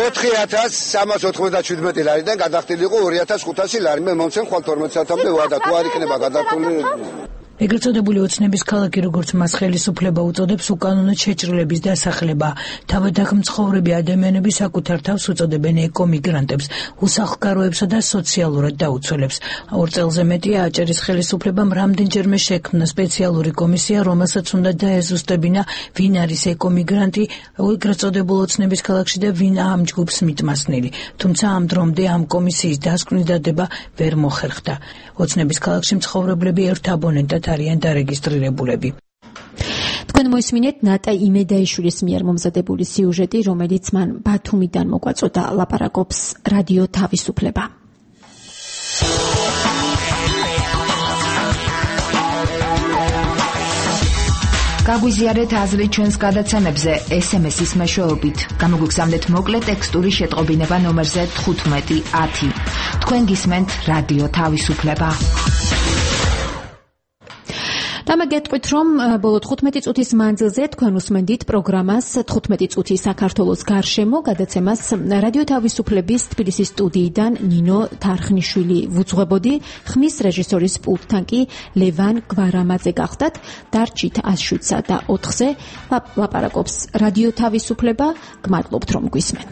4397 ლარიდან გადახდილი იყო 2500 ლარი. მე მომცემ ხვალ 12 საათამდე ვადა, თუ არ იქნება გადახდილი. ეგრეთ წოდებული ოცნების ქალაქი, როგორც მას ხელისუფლება უწოდებს, უკანონოდ შეჭრილების დასახლება. თავად აქ მცხოვრები ადამიანები საკუთარ თავს უწოდებენ ეკომიგრანტებს, უსახლკაროებსა და სოციალურად დაუცველებს. 2 წელზე მეტია აჭარის ხელისუფლებამ რამდენჯერმე შექმნა სპეციალური კომისია, რომელსაც უნდა დაეზუსტებინა, ვინ არის ეკომიგრანტი ეგრეთ წოდებულ ოცნების ქალაქში და ვინ ამ ჯგუფს მიტმასნილი. თუმცა ამ დრომდე ამ კომისიის დასკვნის დადება ვერ მოხერხდა. ოცნების ქალაქში მცხოვრებლები ერთ აბონენტად არიან დარეგისტრირებულები. თქვენ მოისმინეთ ნატა იმედაიშვილის მიერ მომზადებული სიუჟეტი, რომელიც მან ბათუმიდან მოგვაწოდა. ლაპარაკობს რადიო თავისუფლება. გაგვიზიარეთ აზრი ჩვენს გადაცემებზე SMS-ის მეშვეობით. გამოგვიგზავნეთ მოკლე ტექსტური შეტყობინება ნომერზე 1510. თქვენ გისმენთ რადიო თავისუფლება. და მეგეთყვით რომ ბოლო 15 წუთის მანძილზე თქვენ უსმენდით პროგრამას 15 წუთი საქართველოს გარშემო გადაცემას რადიო თავისუფლების თბილისის სტუდიიდან ნინო თარხნიშვილი ვუძღვებოდი, ხმის რეჟისორის პულტთან კი ლევან გვარამაძე გახდათ. დარჩით 107.4-ზე ლაპარაკობს რადიო თავისუფლება. გმადლობთ რომ გვისმენთ.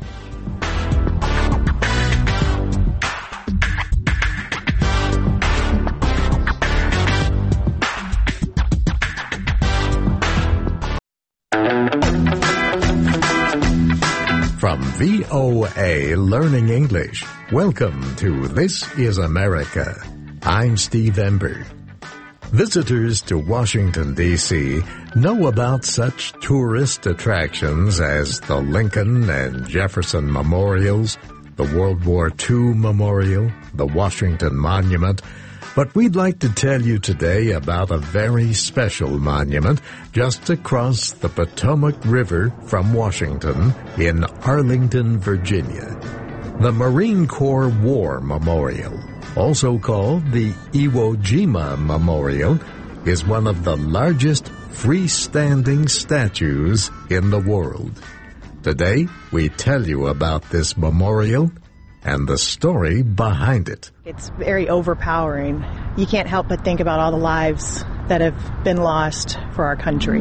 From VOA Learning English, welcome to This is America. I'm Steve Ember. Visitors to Washington, D.C. know about such tourist attractions as the Lincoln and Jefferson Memorials, the World War II Memorial, the Washington Monument, but we'd like to tell you today about a very special monument just across the Potomac River from Washington in Arlington, Virginia. The Marine Corps War Memorial, also called the Iwo Jima Memorial, is one of the largest freestanding statues in the world. Today, we tell you about this memorial and the story behind it. It's very overpowering. You can't help but think about all the lives that have been lost for our country.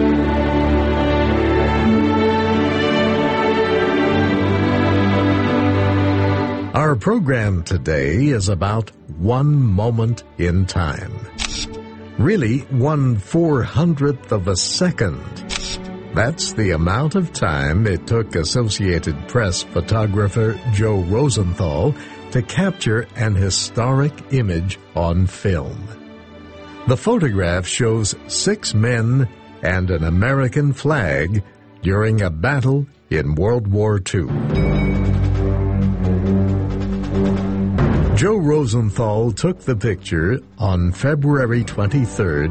Our program today is about one moment in time. Really, 1/400th of a second. That's the amount of time it took Associated Press photographer Joe Rosenthal to capture an historic image on film. The photograph shows 6 men and an American flag during a battle in World War II. Joe Rosenthal took the picture on February 23,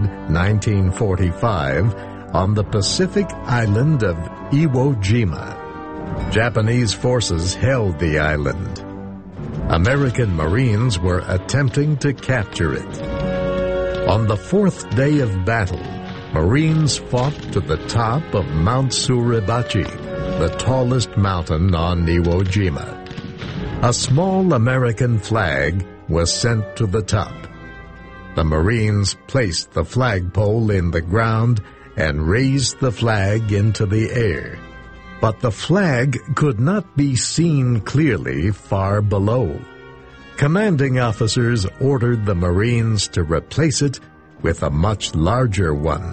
1945, on the Pacific island of Iwo Jima. Japanese forces held the island. American Marines were attempting to capture it. On the 4th day of battle, Marines fought to the top of Mount Suribachi, the tallest mountain on Iwo Jima. A small American flag was sent to the top. The Marines placed the flagpole in the ground and raised the flag into the air. But the flag could not be seen clearly far below. Commanding officers ordered the Marines to replace it with a much larger one.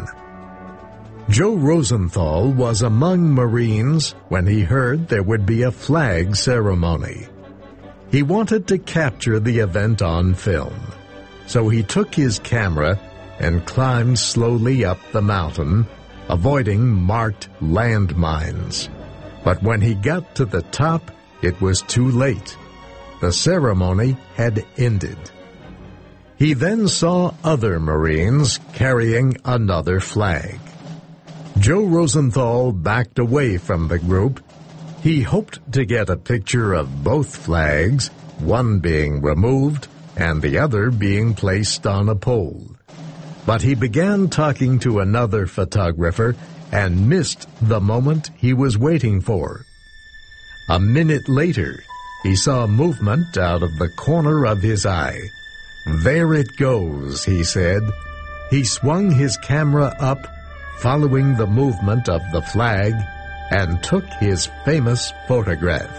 Joe Rosenthal was among Marines when he heard there would be a flag ceremony. He wanted to capture the event on film, so he took his camera and climbed slowly up the mountain, avoiding marked landmines. But when he got to the top, it was too late. The ceremony had ended. He then saw other Marines carrying another flag. Joe Rosenthal backed away from the group. He hoped to get a picture of both flags, one being removed and the other being placed on a pole. But he began talking to another photographer and missed the moment he was waiting for. A minute later, he saw movement out of the corner of his eye. "There it goes," he said. He swung his camera up, following the movement of the flag, and took his famous photograph.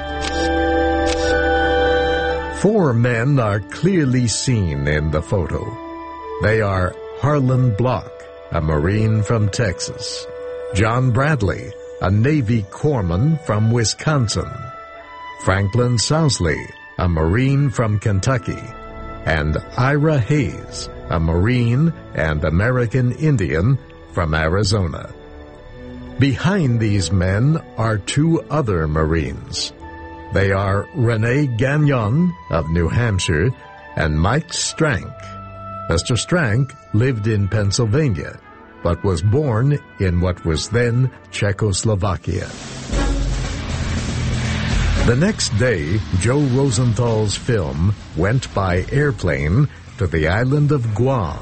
4 men are clearly seen in the photo. They are Harlan Block, a Marine from Texas; John Bradley, a Navy corpsman from Wisconsin; Franklin Sousley, a Marine from Kentucky; and Ira Hayes, a Marine and American Indian from Arizona. Behind these men are 2 other Marines. They are Rene Gagnon of New Hampshire and Mike Strank. Mr. Strank lived in Pennsylvania, but was born in what was then Czechoslovakia. The next day, Joe Rosenthal's film went by airplane to the island of Guam,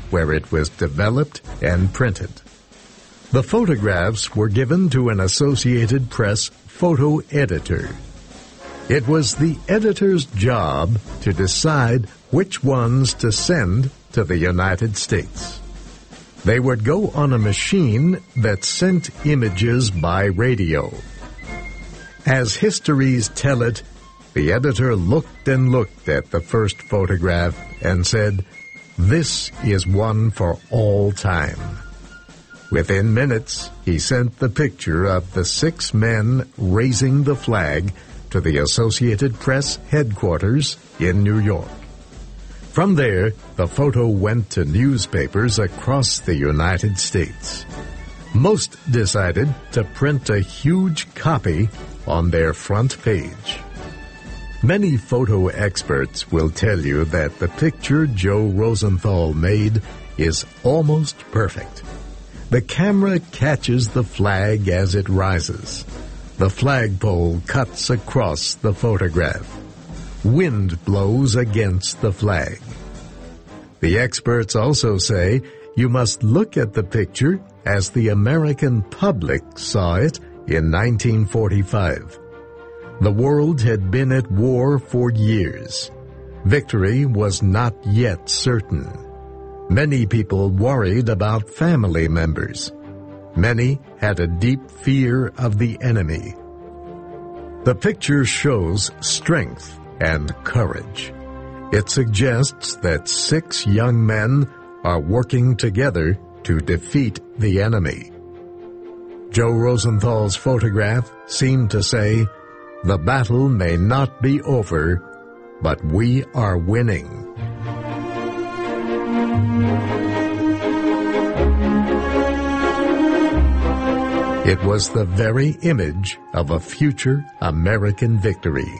where it was developed and printed. The photographs were given to an Associated Press photo editor. It was the editor's job to decide which ones to send to the United States. They would go on a machine that sent images by radio. As histories tell it, the editor looked and looked at the first photograph and said, "This is one for all time." Within minutes, he sent the picture of the 6 men raising the flag to the Associated Press headquarters in New York. From there, the photo went to newspapers across the United States. Most decided to print a huge copy on their front page. Many photo experts will tell you that the picture Joe Rosenthal made is almost perfect. The camera catches the flag as it rises. The flagpole cuts across the photograph. Wind blows against the flag. The experts also say you must look at the picture as the American public saw it in 1945. The world had been at war for years. Victory was not yet certain. Many people worried about family members. Many had a deep fear of the enemy. The picture shows strength and courage. It suggests that 6 young men are working together to defeat the enemy. Joe Rosenthal's photograph seemed to say, "The battle may not be over, but we are winning." It was the very image of a future American victory.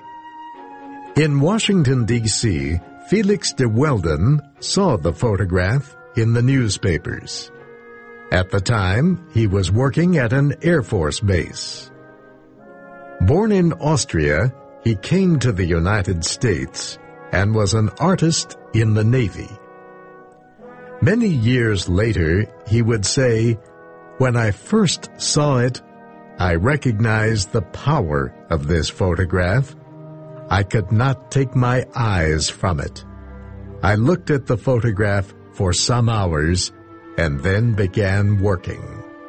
In Washington, D.C., Felix de Weldon saw the photograph in the newspapers. At the time, he was working at an Air Force base. Born in Austria, he came to the United States and was an artist in the Navy. Many years later, he would say, "When I first saw it, I recognized the power of this photograph. I could not take my eyes from it. I looked at the photograph for some hours and then began working."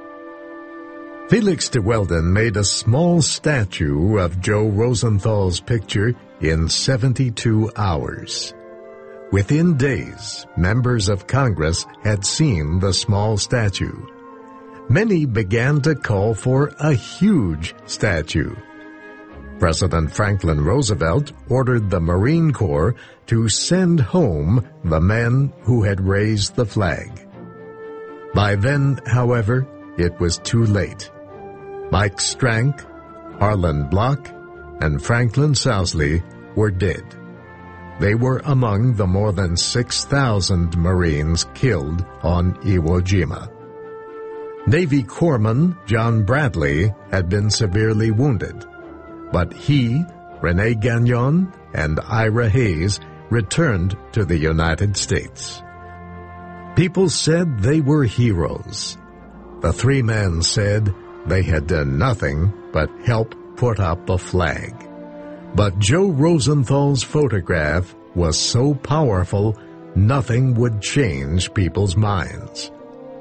Felix de Weldon made a small statue of Joe Rosenthal's picture in 72 hours. Within days, members of Congress had seen the small statue. Many began to call for a huge statue. President Franklin Roosevelt ordered the Marine Corps to send home the men who had raised the flag. By then, however, it was too late. Mike Strank, Harlan Block, and Franklin Sousley were dead. They were among the more than 6,000 Marines killed on Iwo Jima. Navy Corpsman John Bradley had been severely wounded, but he, Rene Gagnon, and Ira Hayes returned to the United States. People said they were heroes. The 3 men said they had done nothing but help put up a flag. But Joe Rosenthal's photograph was so powerful, nothing would change people's minds.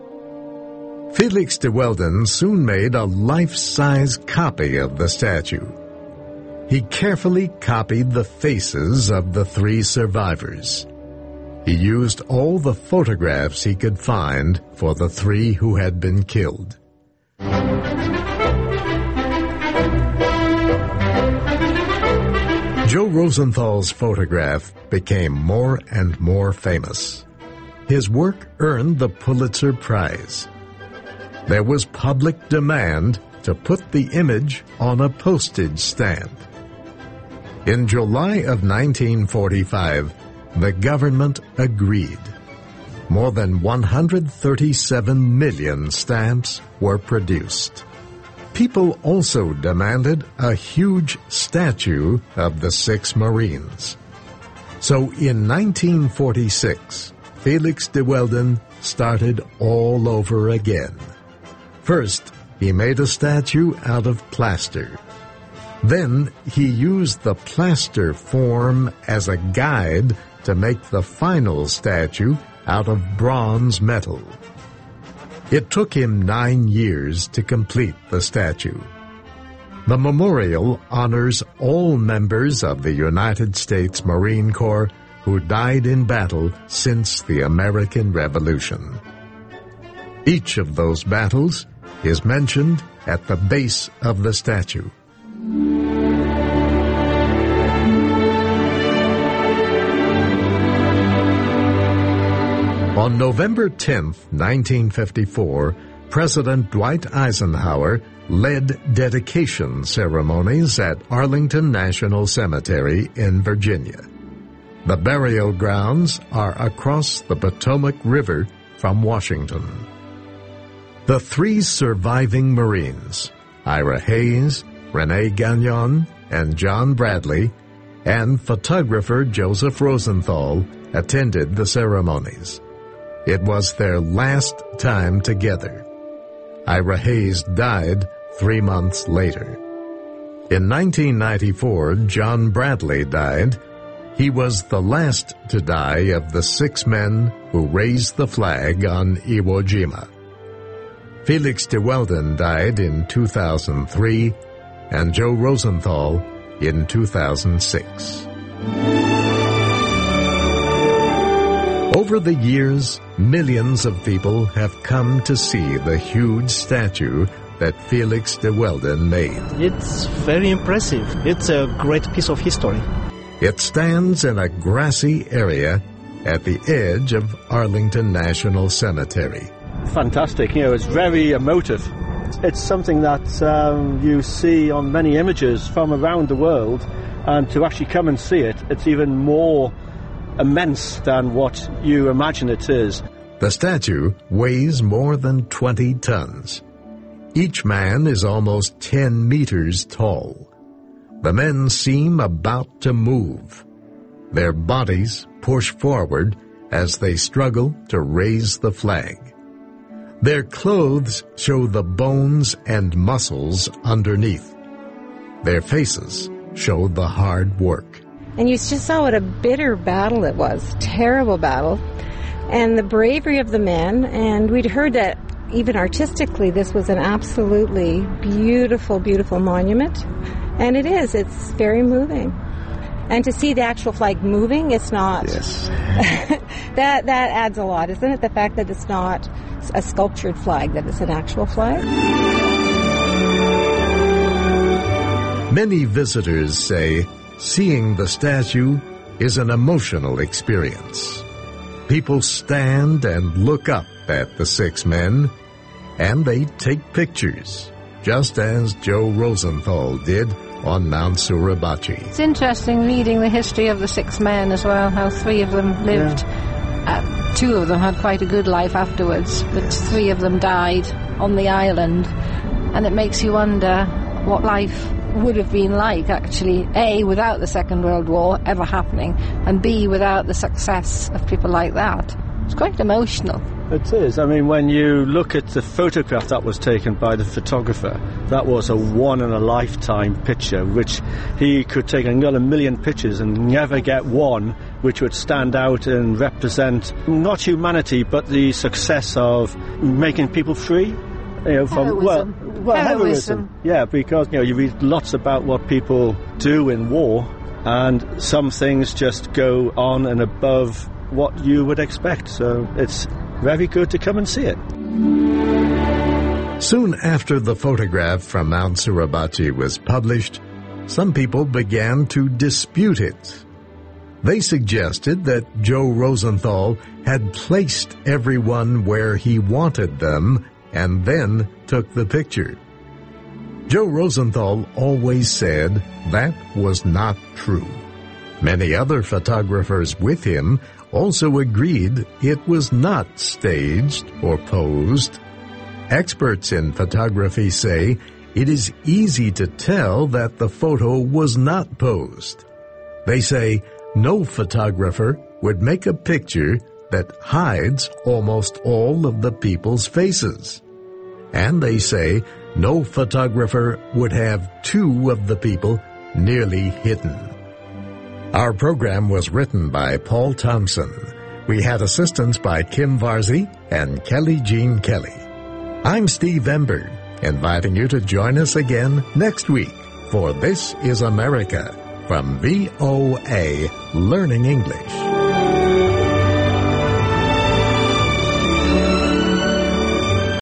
Felix de Weldon soon made a life-size copy of the statue. He carefully copied the faces of the 3 survivors. He used all the photographs he could find for the 3 who had been killed. Joe Rosenthal's photograph became more and more famous. His work earned the Pulitzer Prize. There was public demand to put the image on a postage stamp. In July of 1945, the government agreed. More than 137 million stamps were produced. People also demanded a huge statue of the 6 Marines. So in 1946, Felix de Weldon started all over again. First, he made a statue out of plaster. Then he used the plaster form as a guide to make the final statue out of bronze metal. It took him 9 years to complete the statue. The memorial honors all members of the United States Marine Corps who died in battle since the American Revolution. Each of those battles is mentioned at the base of the statue. On November 10, 1954, President Dwight Eisenhower led dedication ceremonies at Arlington National Cemetery in Virginia. The burial grounds are across the Potomac River from Washington. The 3 surviving Marines, Ira Hayes, Rene Gagnon, and John Bradley, and photographer Joseph Rosenthal attended the ceremonies. It was their last time together. Ira Hayes died 3 months later. In 1994, John Bradley died. He was the last to die of the 6 men who raised the flag on Iwo Jima. Felix de Weldon died in 2003, and Joe Rosenthal in 2006. Over the years, millions of people have come to see the huge statue that Felix de Weldon made. It's very impressive. It's a great piece of history. It stands in a grassy area at the edge of Arlington National Cemetery. Fantastic. It's very emotive. It's something that you see on many images from around the world, and to actually come and see it, it's even more immense than what you imagine it is. The statue weighs more than 20 tons. Each man is almost 10 meters tall. The men seem about to move. Their bodies push forward as they struggle to raise the flag. Their clothes show the bones and muscles underneath. Their faces show the hard work. And you just saw what a bitter battle it was, terrible battle, and the bravery of the men. And we'd heard that even artistically this was an absolutely beautiful, beautiful monument. And it is. It's very moving. And to see the actual flag moving, it's not. Yes. that adds a lot, isn't it? The fact that it's not a sculptured flag, that it's an actual flag. Many visitors say seeing the statue is an emotional experience. People stand and look up at the 6 men, and they take pictures, just as Joe Rosenthal did on Mount Suribachi. It's interesting reading the history of the 6 men as well, how 3 of them lived. 2 of them had quite a good life afterwards, but 3 of them died on the island, and it makes you wonder what life would have been like, actually, A, without the Second World War ever happening, and B, without the success of people like that. It's quite emotional. It is. I mean, when you look at the photograph that was taken by the photographer, that was a one-in-a-lifetime picture, which he could take another million pictures and never get one which would stand out and represent not humanity, but the success of making people free. From heroism. Yeah, because you read lots about what people do in war, and some things just go on and above what you would expect. So it's very good to come and see it. Soon after the photograph from Mount Suribachi was published, some people began to dispute it. They suggested that Joe Rosenthal had placed everyone where he wanted them and then took the picture. Joe Rosenthal always said that was not true. Many other photographers with him also agreed it was not staged or posed. Experts in photography say it is easy to tell that the photo was not posed. They say no photographer would make a picture that hides almost all of the people's faces. And they say no photographer would have two of the people nearly hidden. Our program was written by Paul Thompson. We had assistance by Kim Varzi and Kelly Jean Kelly. I'm Steve Emberg, inviting you to join us again next week for This is America from VOA Learning English.